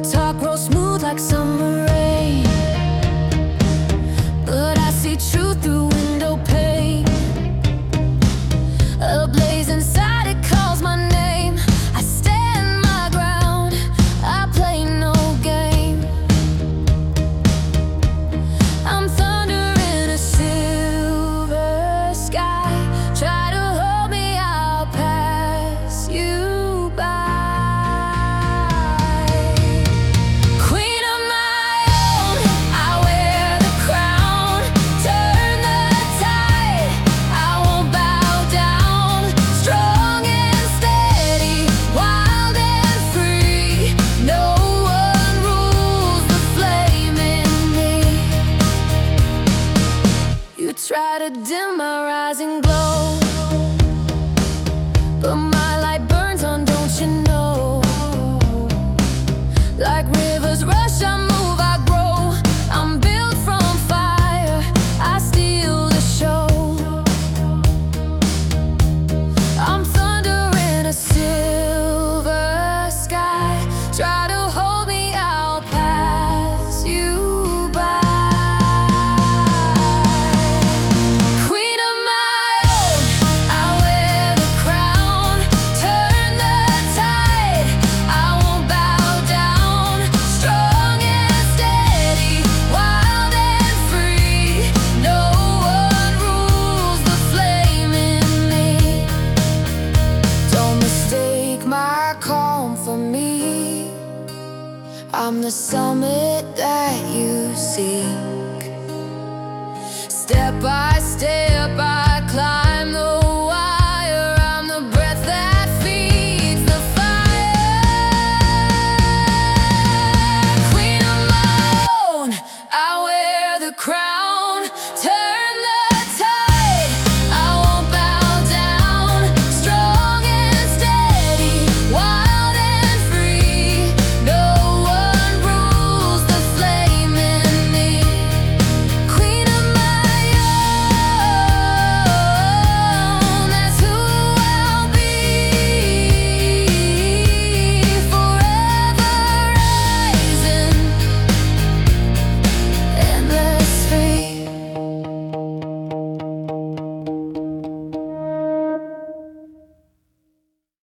talk grows smooth like summer rain, but I see truth through window pane. A blaze inside, it calls my name. I stand my ground, I play no game. I'm thunder in a silver sky. Try to hold me, I'll pass you by. Queen of my own, I wear the crown. Turn the tide, I won't bow down. Strong and steady, wild and free. No one rules the flame in me. You try to dim my rising glow, but my light burns on, don't you know? Like rivers rush, I move, I grow. I'm built from fire, I steal the show. I'm thunder in a silver sky. Try to hold me, I'll pass you by. Queen of my own, I wear the crown. Turn the tide, I won't bow down. Strong and steady, wild and free. No one rules the flame in me. Don't mistake my calm for me. I'm the summit that you seek. Step by